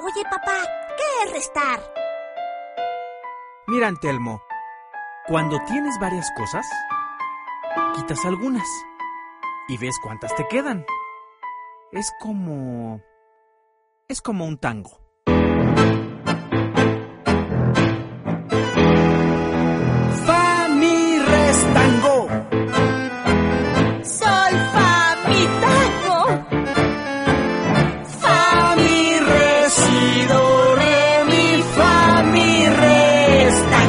Oye, papá, ¿qué es restar? Mira, Antelmo, cuando tienes varias cosas, quitas algunas y ves cuántas te quedan. Es como un tango.